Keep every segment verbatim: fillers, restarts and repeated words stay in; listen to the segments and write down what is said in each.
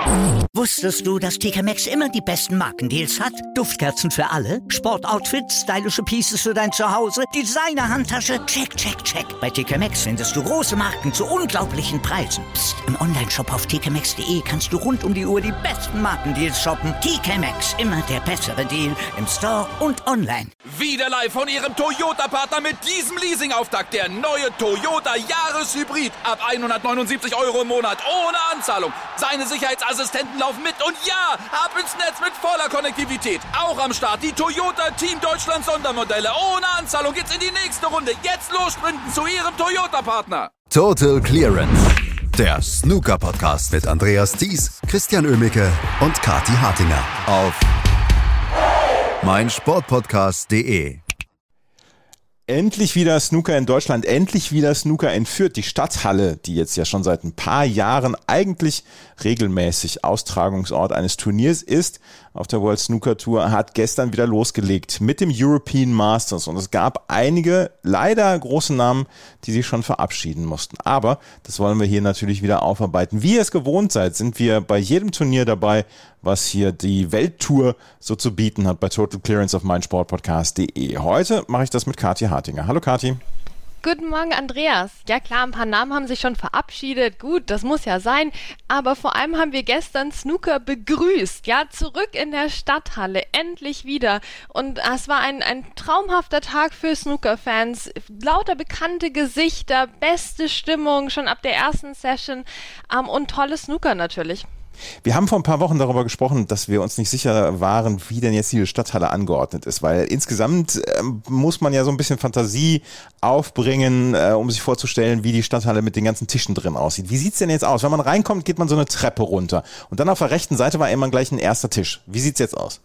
Wusstest du, dass T K Maxx immer die besten Markendeals hat? Duftkerzen für alle, Sportoutfits, stylische Pieces für dein Zuhause, Designer-Handtasche, check, check, check. Bei T K Maxx findest du große Marken zu unglaublichen Preisen. Psst. Im Onlineshop auf t k maxx punkt d e kannst du rund um die Uhr die besten Markendeals shoppen. T K Maxx, immer der bessere Deal im Store und online. Wieder live von Ihrem Toyota-Partner mit diesem Leasing-Auftakt. Der neue Toyota Jahreshybrid. Ab hundertneunundsiebzig Euro im Monat. Ohne Anzahlung. Seine Sicherheitsassistenten laufen mit. Und ja, ab ins Netz mit voller Konnektivität. Auch am Start die Toyota Team Deutschland Sondermodelle. Ohne Anzahlung geht's in die nächste Runde. Jetzt los sprinten zu Ihrem Toyota-Partner. Total Clearance. Der Snooker-Podcast mit Andreas Thies, Christian Oemicke und Kathi Hartinger auf meinsportpodcast punkt de. Endlich wieder Snooker in Deutschland, endlich wieder Snooker in Fürth. Die Stadthalle, die jetzt ja schon seit ein paar Jahren eigentlich regelmäßig Austragungsort eines Turniers ist, auf der World Snooker Tour, hat gestern wieder losgelegt mit dem European Masters. Und es gab einige, leider große Namen, die sich schon verabschieden mussten. Aber das wollen wir hier natürlich wieder aufarbeiten. Wie ihr es gewohnt seid, sind wir bei jedem Turnier dabei, was hier die Welttour so zu bieten hat bei Total Clearance auf meinsportpodcast punkt de. Heute mache ich das mit Kathi Hartinger. Hallo Kathi. Guten Morgen, Andreas. Ja klar, ein paar Namen haben sich schon verabschiedet. Gut, das muss ja sein. Aber vor allem haben wir gestern Snooker begrüßt. Ja, zurück in der Stadthalle. Endlich wieder. Und es war ein, ein traumhafter Tag für Snooker-Fans. Lauter bekannte Gesichter, beste Stimmung schon ab der ersten Session. Ähm, und tolle Snooker natürlich. Wir haben vor ein paar Wochen darüber gesprochen, dass wir uns nicht sicher waren, wie denn jetzt diese Stadthalle angeordnet ist, weil insgesamt äh, muss man ja so ein bisschen Fantasie aufbringen, äh, um sich vorzustellen, wie die Stadthalle mit den ganzen Tischen drin aussieht. Wie sieht's denn jetzt aus? Wenn man reinkommt, geht man so eine Treppe runter und dann auf der rechten Seite war immer gleich ein erster Tisch. Wie sieht's jetzt aus?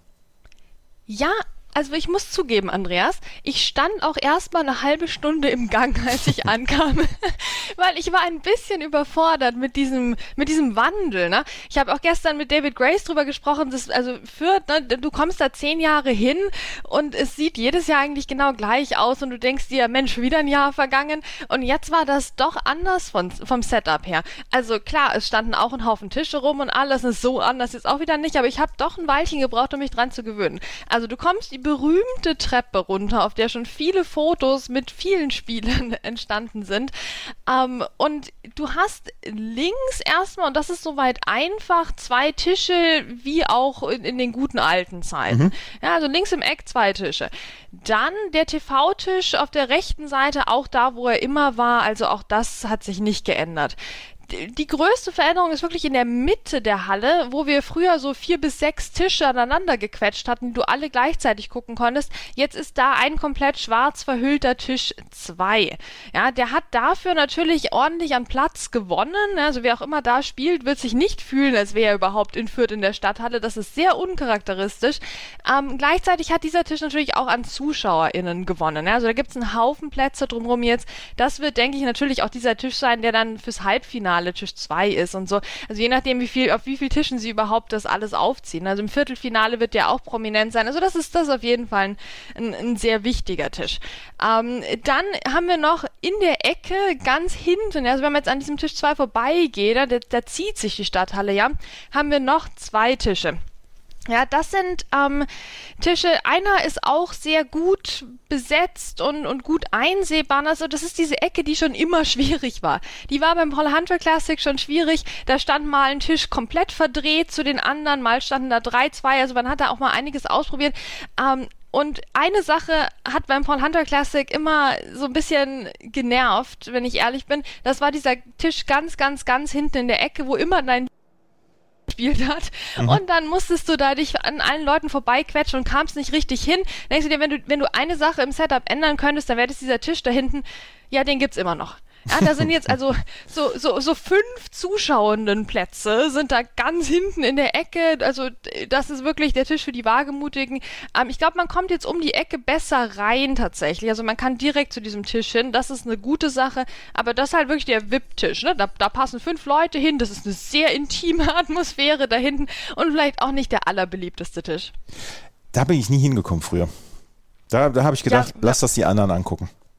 Ja, also ich muss zugeben, Andreas, ich stand auch erstmal eine halbe Stunde im Gang, als ich ankam, weil ich war ein bisschen überfordert mit diesem mit diesem Wandel. Ne? Ich habe auch gestern mit David Grace drüber gesprochen, dass, also Fürth, ne, du kommst da zehn Jahre hin und es sieht jedes Jahr eigentlich genau gleich aus und du denkst dir, Mensch, wieder ein Jahr vergangen und jetzt war das doch anders von, vom Setup her. Also klar, es standen auch ein Haufen Tische rum und alles ist so anders jetzt auch wieder nicht, aber ich habe doch ein Weilchen gebraucht, um mich dran zu gewöhnen. Also du kommst die berühmte Treppe runter, auf der schon viele Fotos mit vielen Spielern entstanden sind. Ähm, und du hast links erstmal, und das ist soweit einfach, zwei Tische, wie auch in, in den guten alten Zeiten. Mhm. Ja, also links im Eck zwei Tische. Dann der T V-Tisch auf der rechten Seite, auch da, wo er immer war, also auch das hat sich nicht geändert. Die größte Veränderung ist wirklich in der Mitte der Halle, wo wir früher so vier bis sechs Tische aneinander gequetscht hatten, die du alle gleichzeitig gucken konntest. Jetzt ist da ein komplett schwarz verhüllter Tisch zwei. Ja, der hat dafür natürlich ordentlich an Platz gewonnen. Also wer auch immer da spielt, wird sich nicht fühlen, als wäre er überhaupt in Fürth in der Stadthalle. Das ist sehr uncharakteristisch. Ähm, gleichzeitig hat dieser Tisch natürlich auch an ZuschauerInnen gewonnen. Also da gibt es einen Haufen Plätze drumherum jetzt. Das wird, denke ich, natürlich auch dieser Tisch sein, der dann fürs Halbfinale Tisch zwei ist und so. Also je nachdem, wie viel, auf wie viel Tischen sie überhaupt das alles aufziehen. Also im Viertelfinale wird der auch prominent sein. Also das ist das auf jeden Fall ein, ein, ein sehr wichtiger Tisch. Ähm, dann haben wir noch in der Ecke ganz hinten, also wenn man jetzt an diesem Tisch zwei vorbeigeht, da, da zieht sich die Stadthalle, ja, haben wir noch zwei Tische. Ja, das sind ähm, Tische, einer ist auch sehr gut besetzt und, und gut einsehbar. Also das ist diese Ecke, die schon immer schwierig war. Die war beim Paul Hunter Classic schon schwierig. Da stand mal ein Tisch komplett verdreht zu den anderen, mal standen da drei, zwei. Also man hat da auch mal einiges ausprobiert. Ähm, Und eine Sache hat beim Paul Hunter Classic immer so ein bisschen genervt, wenn ich ehrlich bin. Das war dieser Tisch ganz, ganz, ganz hinten in der Ecke, wo immer dein gespielt hat. Mhm. Und dann musstest du da dich an allen Leuten vorbeiquetschen und kamst nicht richtig hin. Denkst du dir, wenn du, wenn du eine Sache im Setup ändern könntest, dann wäre das dieser Tisch da hinten. Ja, den gibt's immer noch. Ja, da sind jetzt also so, so, so fünf zuschauenden Plätze sind da ganz hinten in der Ecke. Also das ist wirklich der Tisch für die Wagemutigen. Ähm, ich glaube, man kommt jetzt um die Ecke besser rein tatsächlich. Also man kann direkt zu diesem Tisch hin. Das ist eine gute Sache. Aber das ist halt wirklich der V I P-Tisch. Ne? Da, da passen fünf Leute hin. Das ist eine sehr intime Atmosphäre da hinten. Und vielleicht auch nicht der allerbeliebteste Tisch. Da bin ich nie hingekommen früher. Da, da habe ich gedacht, ja, lass das die anderen angucken.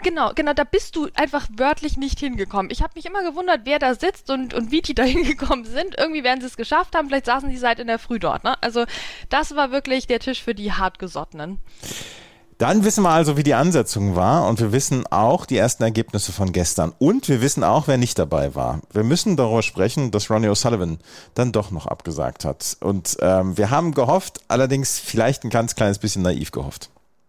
Genau, genau, da bist du einfach wörtlich nicht hingekommen. Ich habe mich immer gewundert, wer da sitzt und, und wie die da hingekommen sind. Irgendwie werden sie es geschafft haben, vielleicht saßen die seit in der Früh dort. Ne? Also das war wirklich der Tisch für die Hartgesottenen. Dann wissen wir also, wie die Ansetzung war und wir wissen auch die ersten Ergebnisse von gestern und wir wissen auch, wer nicht dabei war. Wir müssen darüber sprechen, dass Ronnie O'Sullivan dann doch noch abgesagt hat und ähm, wir haben gehofft, allerdings vielleicht ein ganz kleines bisschen naiv gehofft.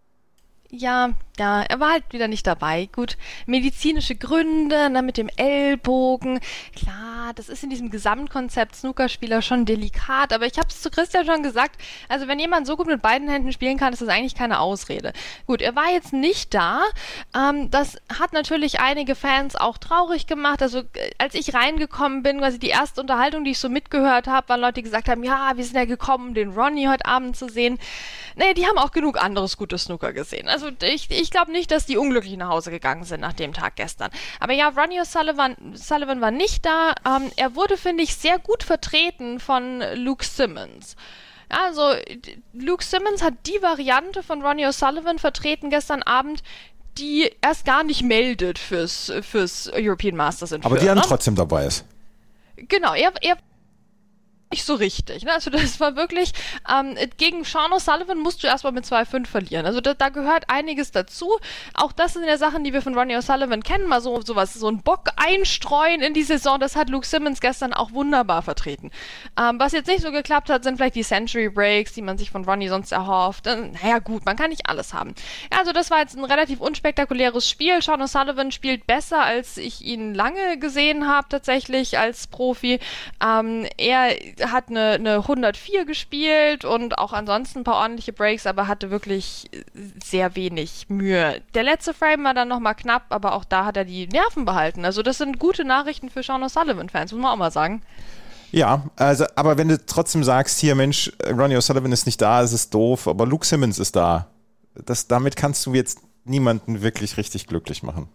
Ja, ja, er war halt wieder nicht dabei. Gut, medizinische Gründe, ne, mit dem Ellbogen. Klar, das ist in diesem Gesamtkonzept Snookerspieler schon delikat, aber ich habe es zu Christian schon gesagt, also wenn jemand so gut mit beiden Händen spielen kann, ist das eigentlich keine Ausrede. Gut, er war jetzt nicht da. Ähm, das hat natürlich einige Fans auch traurig gemacht. Also als ich reingekommen bin, quasi die erste Unterhaltung, die ich so mitgehört habe, waren Leute, die gesagt haben, ja, wir sind ja gekommen, den Ronnie heute Abend zu sehen. Nee, die haben auch genug anderes gutes Snooker gesehen. Also ich, ich glaube nicht, dass die unglücklich nach Hause gegangen sind nach dem Tag gestern. Aber ja, Ronnie O'Sullivan Sullivan war nicht da. Ähm, er wurde, finde ich, sehr gut vertreten von Luke Simmons. Also Luke Simmons hat die Variante von Ronnie O'Sullivan vertreten gestern Abend, die erst gar nicht meldet fürs, fürs European Masters in Fürth. Aber die dann ne? trotzdem dabei ist. Genau, er, er nicht so richtig. Ne? Also das war wirklich, ähm, gegen Sean O'Sullivan musst du erstmal mit zwei fünf verlieren. Also da, da gehört einiges dazu. Auch das sind ja Sachen, die wir von Ronnie O'Sullivan kennen. Mal so sowas, so ein Bock einstreuen in die Saison, das hat Luke Simmons gestern auch wunderbar vertreten. Ähm, was jetzt nicht so geklappt hat, sind vielleicht die Century Breaks, die man sich von Ronnie sonst erhofft. Äh, naja gut, man kann nicht alles haben. Ja, also das war jetzt ein relativ unspektakuläres Spiel. Sean O'Sullivan spielt besser, als ich ihn lange gesehen habe tatsächlich als Profi. Ähm, er hat eine, eine hundertvier gespielt und auch ansonsten ein paar ordentliche Breaks, aber hatte wirklich sehr wenig Mühe. Der letzte Frame war dann nochmal knapp, aber auch da hat er die Nerven behalten. Also das sind gute Nachrichten für Sean O'Sullivan-Fans, muss man auch mal sagen. Ja, also, aber wenn du trotzdem sagst, hier Mensch, Ronnie O'Sullivan ist nicht da, es ist doof, aber Luke Simmons ist da. Das, damit kannst du jetzt niemanden wirklich richtig glücklich machen.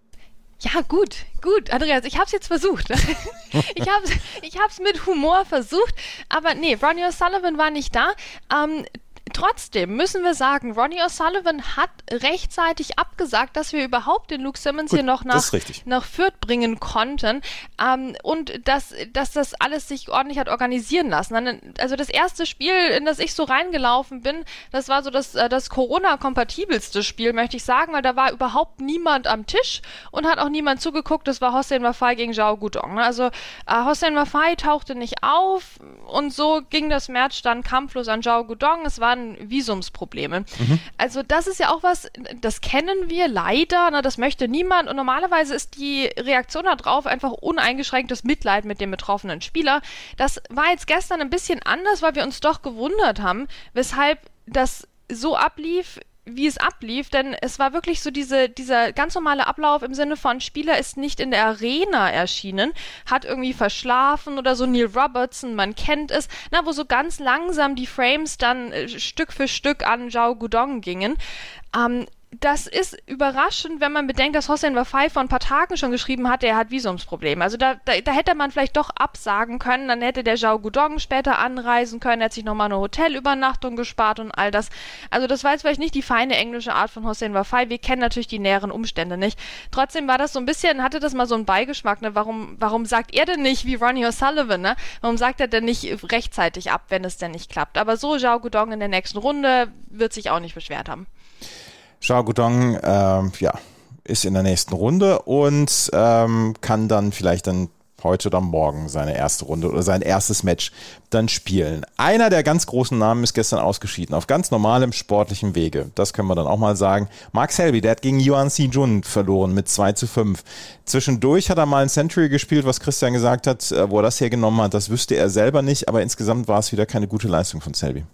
Ja, gut, gut, Andreas, ich hab's jetzt versucht. ich hab's, ich hab's mit Humor versucht, aber nee, Ronnie O'Sullivan war nicht da. Ähm, Trotzdem müssen wir sagen, Ronnie O'Sullivan hat rechtzeitig abgesagt, dass wir überhaupt den Luke Simmons Gut, hier noch nach, nach Fürth bringen konnten ähm, und dass, dass das alles sich ordentlich hat organisieren lassen. Also das erste Spiel, in das ich so reingelaufen bin, das war so das, das Corona-kompatibelste Spiel, möchte ich sagen, weil da war überhaupt niemand am Tisch und hat auch niemand zugeguckt. Das war Hossein Wafai gegen Zhao Guodong. Also äh, Hossein Wafai tauchte nicht auf und so ging das Match dann kampflos an Zhao Guodong. Es waren Visumsprobleme. Mhm. Also das ist ja auch was, das kennen wir leider, ne, das möchte niemand und normalerweise ist die Reaktion darauf einfach uneingeschränktes Mitleid mit dem betroffenen Spieler. Das war jetzt gestern ein bisschen anders, weil wir uns doch gewundert haben, weshalb das so ablief, wie es ablief, denn es war wirklich so diese, dieser ganz normale Ablauf im Sinne von Spieler ist nicht in der Arena erschienen, hat irgendwie verschlafen oder so. Neil Robertson, man kennt es, na, wo so ganz langsam die Frames dann äh, Stück für Stück an Zhao Guodong gingen. Ähm, Das ist überraschend, wenn man bedenkt, dass Hossein Wafai vor ein paar Tagen schon geschrieben hatte, er hat Visumsprobleme. Also da, da, da hätte man vielleicht doch absagen können, dann hätte der Zhao Guodong später anreisen können, er hat sich nochmal eine Hotelübernachtung gespart und all das. Also das war jetzt vielleicht nicht die feine englische Art von Hossein Wafai, wir kennen natürlich die näheren Umstände nicht. Trotzdem war das so ein bisschen, hatte das mal so einen Beigeschmack, ne? Warum, warum sagt er denn nicht wie Ronnie O'Sullivan, ne? Warum sagt er denn nicht rechtzeitig ab, wenn es denn nicht klappt? Aber so Zhao Guodong in der nächsten Runde wird sich auch nicht beschwert haben. Zhao Guodong ähm, ja, ist in der nächsten Runde und ähm, kann dann vielleicht dann heute oder morgen seine erste Runde oder sein erstes Match dann spielen. Einer der ganz großen Namen ist gestern ausgeschieden, auf ganz normalem sportlichem Wege. Das können wir dann auch mal sagen. Mark Selby, der hat gegen Yuan Si-Jun verloren mit zwei zu fünf. Zwischendurch hat er mal ein Century gespielt, was Christian gesagt hat, wo er das hergenommen hat, das wüsste er selber nicht, aber insgesamt war es wieder keine gute Leistung von Selby.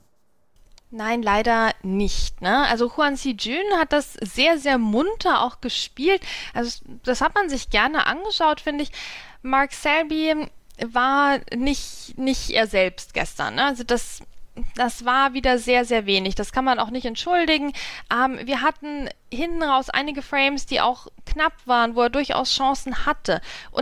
Nein, leider nicht. Ne? Also Yuan Si-Jun hat das sehr, sehr munter auch gespielt. Also das hat man sich gerne angeschaut, finde ich. Mark Selby war nicht, nicht er selbst gestern. Ne? Also das, das war wieder sehr, sehr wenig. Das kann man auch nicht entschuldigen. Ähm, wir hatten hinten raus einige Frames, die auch knapp waren, wo er durchaus Chancen hatte. Und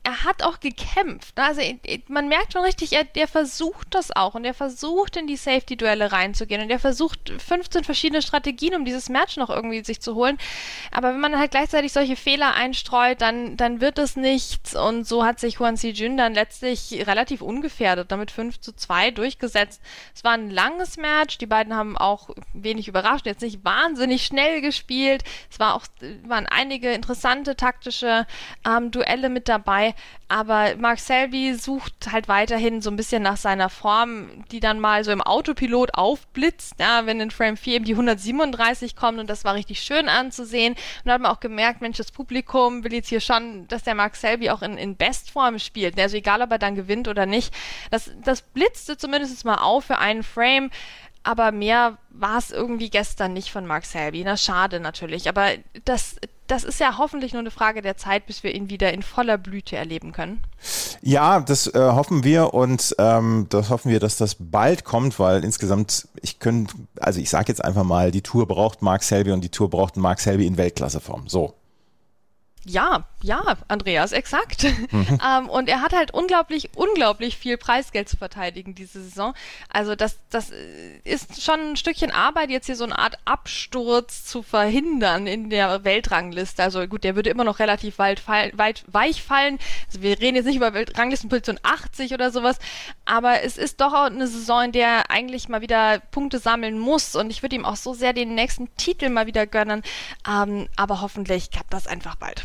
er hat auch gekämpft. Also man merkt schon richtig, er, der versucht das auch und er versucht in die Safety-Duelle reinzugehen und er versucht fünfzehn verschiedene Strategien, um dieses Match noch irgendwie sich zu holen. Aber wenn man halt gleichzeitig solche Fehler einstreut, dann, dann wird es nichts und so hat sich Hwan Si-jun dann letztlich relativ ungefährdet damit fünf zu zwei durchgesetzt. Es war ein langes Match, die beiden haben auch wenig überrascht, jetzt nicht wahnsinnig schnell gespielt. Es war auch, waren einige interessante taktische ähm, Duelle mit dabei, aber Mark Selby sucht halt weiterhin so ein bisschen nach seiner Form, die dann mal so im Autopilot aufblitzt, ja, wenn in Frame vier eben die hundertsiebenunddreißig kommt und das war richtig schön anzusehen und da hat man auch gemerkt, Mensch, das Publikum will jetzt hier schon, dass der Mark Selby auch in, in Bestform spielt, also egal, ob er dann gewinnt oder nicht, das, das blitzte zumindest mal auf für einen Frame, aber mehr war es irgendwie gestern nicht von Mark Selby. Na, schade natürlich. Aber das, das ist ja hoffentlich nur eine Frage der Zeit, bis wir ihn wieder in voller Blüte erleben können. Ja, das äh, hoffen wir und ähm, das hoffen wir, dass das bald kommt, weil insgesamt, ich könnte, also ich sage jetzt einfach mal, die Tour braucht Mark Selby und die Tour braucht Mark Selby in Weltklasseform. So. Ja, ja, Andreas, exakt. Mhm. ähm, und er hat halt unglaublich, unglaublich viel Preisgeld zu verteidigen diese Saison. Also das, das ist schon ein Stückchen Arbeit, jetzt hier so eine Art Absturz zu verhindern in der Weltrangliste. Also gut, der würde immer noch relativ weit, weit weich fallen. Also wir reden jetzt nicht über Weltranglistenposition achtzig oder sowas, aber es ist doch auch eine Saison, in der er eigentlich mal wieder Punkte sammeln muss und ich würde ihm auch so sehr den nächsten Titel mal wieder gönnen. Ähm, aber hoffentlich klappt das einfach bald.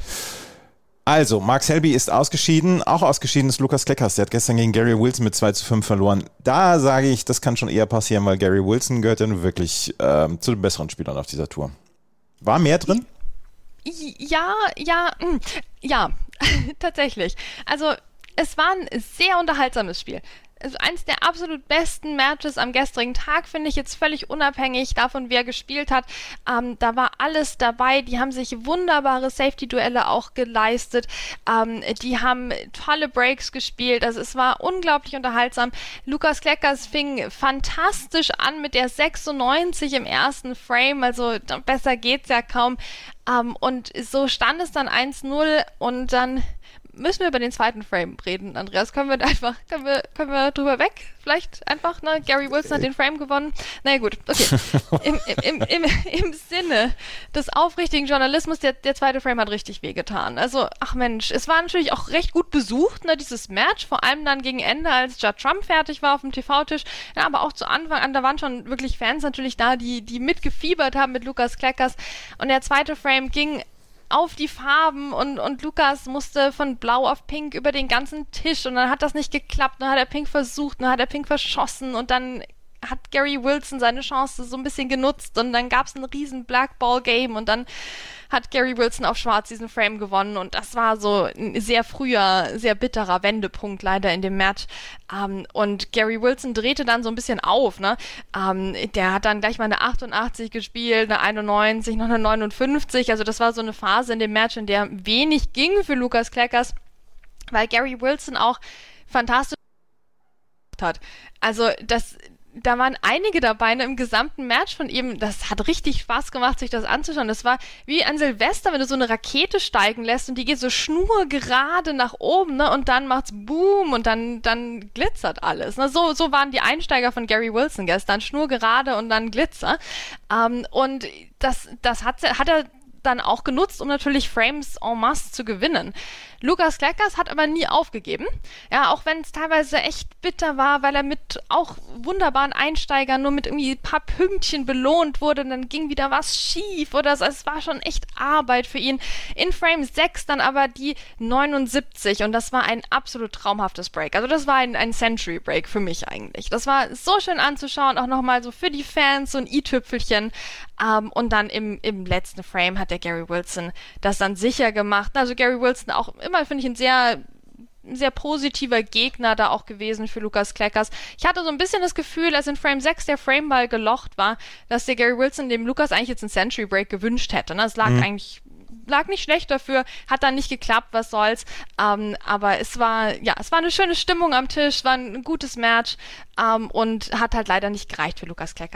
Also, Mark Selby ist ausgeschieden, auch ausgeschieden ist Lukas Kleckers, der hat gestern gegen Gary Wilson mit zwei zu fünf verloren. Da sage ich, das kann schon eher passieren, weil Gary Wilson gehört ja nun wirklich ähm, zu den besseren Spielern auf dieser Tour. War mehr drin? Ja, ja, ja, tatsächlich. Also, es war ein sehr unterhaltsames Spiel. Also eins der absolut besten Matches am gestrigen Tag, finde ich, jetzt völlig unabhängig davon, wer gespielt hat. Ähm, da war alles dabei. Die haben sich wunderbare Safety-Duelle auch geleistet. Ähm, die haben tolle Breaks gespielt. Also es war unglaublich unterhaltsam. Lukas Kleckers fing fantastisch an mit der sechsundneunzig im ersten Frame. Also besser geht's ja kaum. Ähm, und so stand es dann eins null und dann müssen wir über den zweiten Frame reden, Andreas. Können wir einfach, können wir, können wir drüber weg? Vielleicht einfach, ne? Gary Wilson hat den Frame gewonnen. Na naja, gut, okay. Im, im, im, im Sinne des aufrichtigen Journalismus, der, der zweite Frame hat richtig wehgetan. Also, ach Mensch, es war natürlich auch recht gut besucht, ne, dieses Match, vor allem dann gegen Ende, als Judd Trump fertig war auf dem T V-Tisch. Ja, aber auch zu Anfang an, da waren schon wirklich Fans natürlich da, die, die mitgefiebert haben mit Lukas Kleckers. Und der zweite Frame ging auf die Farben und, und Lukas musste von blau auf pink über den ganzen Tisch und dann hat das nicht geklappt, dann hat er pink versucht, dann hat er pink verschossen und dann hat Gary Wilson seine Chance so ein bisschen genutzt und dann gab es ein riesen Blackball-Game und dann hat Gary Wilson auf Schwarz diesen Frame gewonnen und das war so ein sehr früher, sehr bitterer Wendepunkt leider in dem Match. Ähm, und Gary Wilson drehte dann so ein bisschen auf, ne? Ähm, der hat dann gleich mal eine achtundachtzig gespielt, eine einundneunzig, noch eine neunundfünfzig, also das war so eine Phase in dem Match, in der wenig ging für Lukas Kleckers, weil Gary Wilson auch fantastisch hat. Also das da waren einige dabei ne, im gesamten Match von ihm. Das hat richtig Spaß gemacht, sich das anzuschauen. Das war wie an Silvester, wenn du so eine Rakete steigen lässt und die geht so schnurgerade nach oben, ne, und dann macht's Boom und dann, dann glitzert alles. Ne. So, so waren die Einsteiger von Gary Wilson gestern. Schnurgerade und dann Glitzer. Ähm, und das, das hat, hat er dann auch genutzt, um natürlich Frames en masse zu gewinnen. Lukas Kleckers hat aber nie aufgegeben. Ja, auch wenn es teilweise echt bitter war, weil er mit auch wunderbaren Einsteigern nur mit irgendwie ein paar Pünktchen belohnt wurde und dann ging wieder was schief oder so. Es war schon echt Arbeit für ihn. In Frame sechs dann aber die neunundsiebzig und das war ein absolut traumhaftes Break. Also das war ein, ein Century Break für mich eigentlich. Das war so schön anzuschauen, auch nochmal so für die Fans, so ein i-Tüpfelchen. Um, und dann im, im letzten Frame hat der Gary Wilson das dann sicher gemacht. Also Gary Wilson auch immer, finde ich, ein sehr, sehr positiver Gegner da auch gewesen für Lukas Kleckers. Ich hatte so ein bisschen das Gefühl, als in Frame sechs der Frameball gelocht war, dass der Gary Wilson dem Lukas eigentlich jetzt einen Century Break gewünscht hätte. Ne? Es lag mhm. eigentlich lag nicht schlecht dafür, hat dann nicht geklappt, was soll's. Ähm, aber es war, ja, es war eine schöne Stimmung am Tisch, war ein gutes Match ähm, und hat halt leider nicht gereicht für Lukas Kleckers.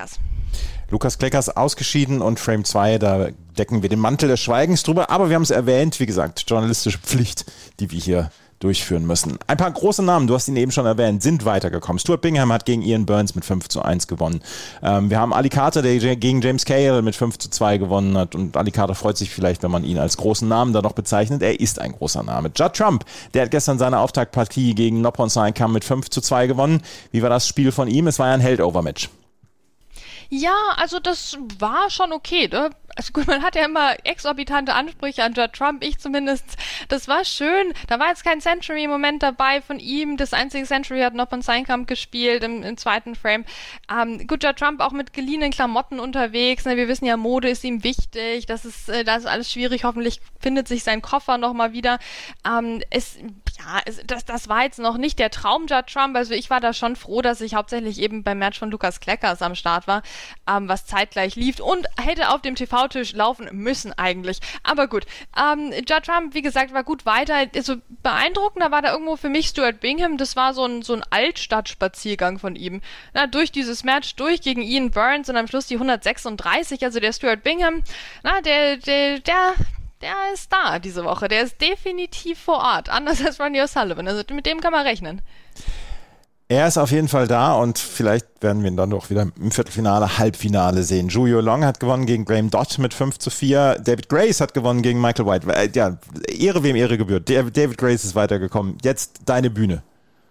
Lukas Kleckers ausgeschieden und Frame zwei, da decken wir den Mantel des Schweigens drüber, aber wir haben es erwähnt, wie gesagt, journalistische Pflicht, die wir hier durchführen müssen. Ein paar große Namen, du hast ihn eben schon erwähnt, sind weitergekommen. Stuart Bingham hat gegen Ian Burns mit fünf zu eins gewonnen. Ähm, wir haben Ali Carter, der gegen James Cahill mit fünf zu zwei gewonnen hat, und Ali Carter freut sich vielleicht, wenn man ihn als großen Namen da noch bezeichnet. Er ist ein großer Name. Judd Trump, der hat gestern seine Auftaktpartie gegen Noppon Saenkham mit fünf zu zwei gewonnen. Wie war das Spiel von ihm? Es war ja ein Held-Over-Match. Ja, also das war schon okay, ne? Also gut, man hat ja immer exorbitante Ansprüche an Judd Trump, ich zumindest. Das war schön. Da war jetzt kein Century-Moment dabei von ihm. Das einzige Century hat Noppon Saenkham gespielt im, im zweiten Frame. Ähm, gut, Judd Trump auch mit geliehenen Klamotten unterwegs. Ne? Wir wissen ja, Mode ist ihm wichtig. Das ist, äh, das ist alles schwierig. Hoffentlich findet sich sein Koffer nochmal wieder. Ähm, es, ja, es, das, das war jetzt noch nicht der Traum Judd Trump. Also ich war da schon froh, dass ich hauptsächlich eben beim Match von Lukas Kleckers am Start war, ähm, was zeitgleich lief und hätte auf dem T V-Tisch laufen müssen eigentlich. Aber gut, ähm, Judd Trump, wie gesagt, war gut weiter. Also beeindruckender war da irgendwo für mich Stuart Bingham. Das war so ein, so ein Altstadtspaziergang von ihm. Na, durch dieses Match, durch gegen Ian Burns und am Schluss die hundertsechsunddreißig. Also der Stuart Bingham, na, der, der, der der ist da diese Woche. Der ist definitiv vor Ort. Anders als Ronnie O'Sullivan. Also mit dem kann man rechnen. Er ist auf jeden Fall da und vielleicht werden wir ihn dann doch wieder im Viertelfinale, Halbfinale sehen. Zhu Yuelong hat gewonnen gegen Graham Dodd mit fünf zu vier. David Grace hat gewonnen gegen Michael White. Ja, Ehre wem Ehre gebührt. David Grace ist weitergekommen. Jetzt deine Bühne.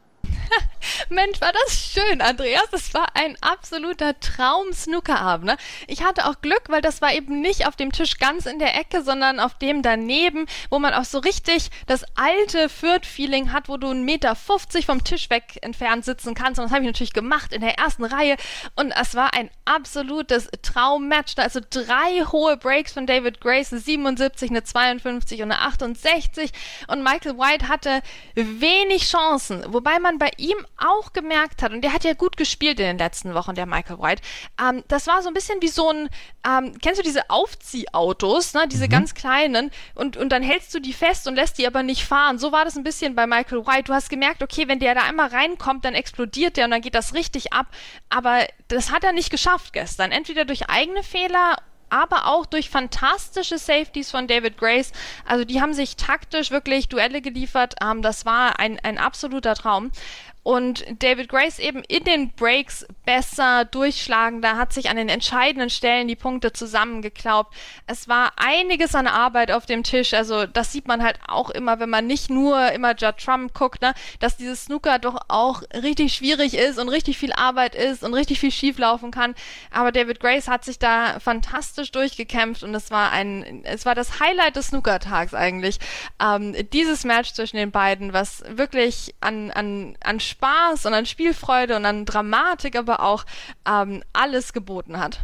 Mensch, war das schön, Andreas. Das war ein absoluter Traum-Snookerabend. Ne? Ich hatte auch Glück, weil das war eben nicht auf dem Tisch ganz in der Ecke, sondern auf dem daneben, wo man auch so richtig das alte Fürth-Feeling hat, wo du einen Meter fünfzig vom Tisch weg entfernt sitzen kannst. Und das habe ich natürlich gemacht in der ersten Reihe. Und es war ein absolutes Traummatch. Also drei hohe Breaks von David Grace, eine siebenundsiebzig, eine zweiundfünfzig und eine achtundsechzig. Und Michael White hatte wenig Chancen, wobei man bei ihm auch gemerkt hat, und der hat ja gut gespielt in den letzten Wochen, der Michael White, ähm, das war so ein bisschen wie so ein, ähm, kennst du diese Aufziehautos, ne, diese mhm. ganz kleinen, und, und dann hältst du die fest und lässt die aber nicht fahren. So war das ein bisschen bei Michael White. Du hast gemerkt, okay, wenn der da einmal reinkommt, dann explodiert der und dann geht das richtig ab, aber das hat er nicht geschafft gestern. Entweder durch eigene Fehler, aber auch durch fantastische Safeties von David Grace. Also die haben sich taktisch wirklich Duelle geliefert. Ähm, das war ein, ein absoluter Traum. Und David Grace eben in den Breaks besser, durchschlagender, hat sich an den entscheidenden Stellen die Punkte zusammengeklaubt. Es war einiges an Arbeit auf dem Tisch, also das sieht man halt auch immer, wenn man nicht nur immer Judd Trump guckt, ne, dass dieses Snooker doch auch richtig schwierig ist und richtig viel Arbeit ist und richtig viel schief laufen kann. Aber David Grace hat sich da fantastisch durchgekämpft und es war ein, es war das Highlight des Snookertags eigentlich. Ähm, dieses Match zwischen den beiden, was wirklich an, an, an Spaß und an Spielfreude und an Dramatik, aber auch ähm, alles geboten hat.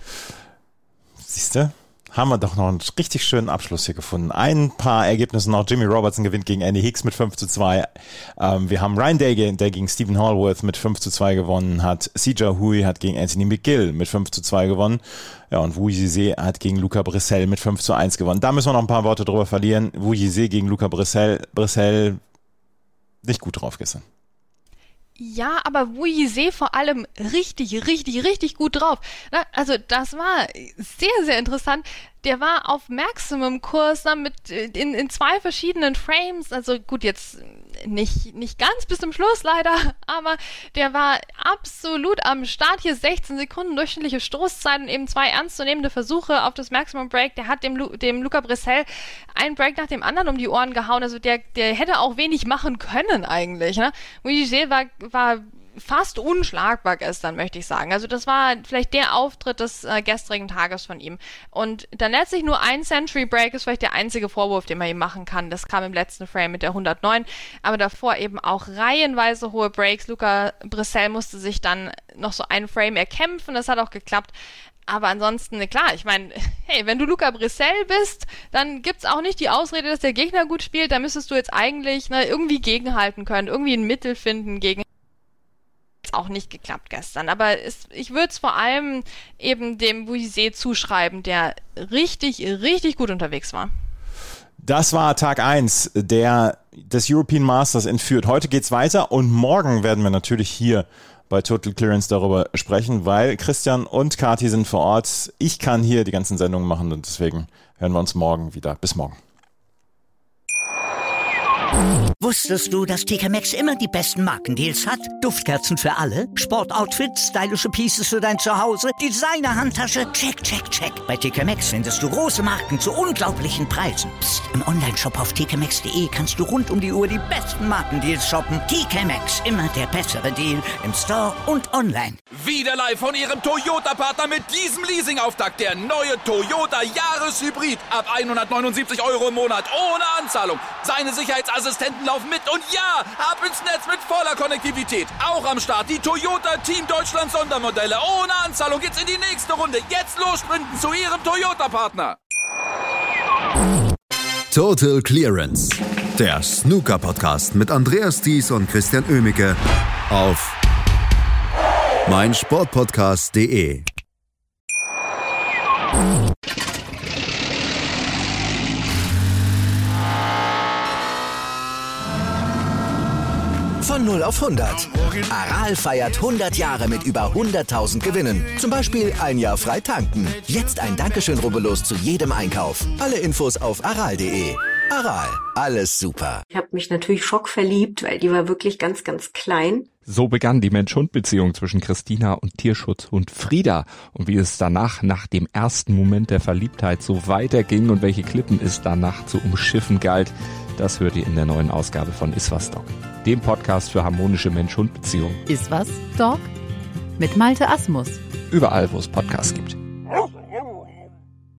Siehste, haben wir doch noch einen richtig schönen Abschluss hier gefunden. Ein paar Ergebnisse noch. Jimmy Robertson gewinnt gegen Andy Hicks mit fünf zu zwei. Ähm, wir haben Ryan Day, der gegen Stephen Hallworth mit fünf zu zwei gewonnen hat. Sijia Hui hat gegen Anthony McGill mit fünf zu zwei gewonnen. Ja, und Wu Yizhe hat gegen Luca Brissell mit fünf zu eins gewonnen. Da müssen wir noch ein paar Worte drüber verlieren. Wu Yizhe gegen Luca Brissell. Brissell nicht gut drauf gestern. Ja, aber Wu Yizhe vor allem richtig, richtig, richtig gut drauf. Also das war sehr, sehr interessant. Der war auf Maximum-Kurs mit in, in zwei verschiedenen Frames. Also gut, jetzt nicht, nicht ganz bis zum Schluss leider, aber der war absolut am Start. Hier sechzehn Sekunden durchschnittliche Stoßzeit und eben zwei ernstzunehmende Versuche auf das Maximum-Break. Der hat dem, Lu, dem Luca Brissell einen Break nach dem anderen um die Ohren gehauen. Also der, der hätte auch wenig machen können eigentlich. Ne? Wu Yizhe war, war fast unschlagbar gestern, möchte ich sagen. Also das war vielleicht der Auftritt des äh, gestrigen Tages von ihm. Und dann letztlich nur ein Century Break ist vielleicht der einzige Vorwurf, den man ihm machen kann. Das kam im letzten Frame mit der hundertneun, aber davor eben auch reihenweise hohe Breaks. Luca Brissell musste sich dann noch so einen Frame erkämpfen, das hat auch geklappt. Aber ansonsten, klar, ich meine, hey, wenn du Luca Brissell bist, dann gibt's auch nicht die Ausrede, dass der Gegner gut spielt. Da müsstest du jetzt eigentlich ne, irgendwie gegenhalten können, irgendwie ein Mittel finden gegen auch nicht geklappt gestern, aber es, ich würde es vor allem eben dem Wu Yizhe zuschreiben, der richtig, richtig gut unterwegs war. Das war Tag eins der des European Masters in Fürth. Heute geht's weiter und morgen werden wir natürlich hier bei Total Clearance darüber sprechen, weil Christian und Kathi sind vor Ort. Ich kann hier die ganzen Sendungen machen und deswegen hören wir uns morgen wieder. Bis morgen. Wusstest du, dass T K Maxx immer die besten Markendeals hat? Duftkerzen für alle, Sportoutfits, stylische Pieces für dein Zuhause, Designer-Handtasche, check, check, check. Bei T K Maxx findest du große Marken zu unglaublichen Preisen. Psst. Im Onlineshop auf t k maxx punkt d e kannst du rund um die Uhr die besten Markendeals shoppen. T K Maxx, immer der bessere Deal im Store und online. Wieder live von Ihrem Toyota-Partner mit diesem Leasing-Auftakt. Der neue Toyota Jahreshybrid. Ab hundertneunundsiebzig Euro im Monat ohne Anzahlung. Seine Sicherheitsassistenten laufen mit und ja, ab ins Netz mit voller Konnektivität. Auch am Start die Toyota Team Deutschland Sondermodelle. Ohne Anzahlung geht's in die nächste Runde. Jetzt los sprinten zu Ihrem Toyota-Partner. Total Clearance. Der Snooker-Podcast mit Andreas Thies und Christian Oemicke auf meinsportpodcast punkt de. Von null auf hundert. Aral feiert hundert Jahre mit über hunderttausend Gewinnen. Zum Beispiel ein Jahr frei tanken. Jetzt ein Dankeschön, rubbellos zu jedem Einkauf. Alle Infos auf aral punkt de. Aral, alles super. Ich habe mich natürlich schockverliebt, weil die war wirklich ganz, ganz klein. So begann die Mensch-Hund-Beziehung zwischen Christina und Tierschutzhund Frieda. Und wie es danach, nach dem ersten Moment der Verliebtheit, so weiterging und welche Klippen es danach zu umschiffen galt, das hört ihr in der neuen Ausgabe von Iswas Dog, dem Podcast für harmonische Mensch-Hund-Beziehungen. Iswas Dog mit Malte Asmus. Überall, wo es Podcasts gibt.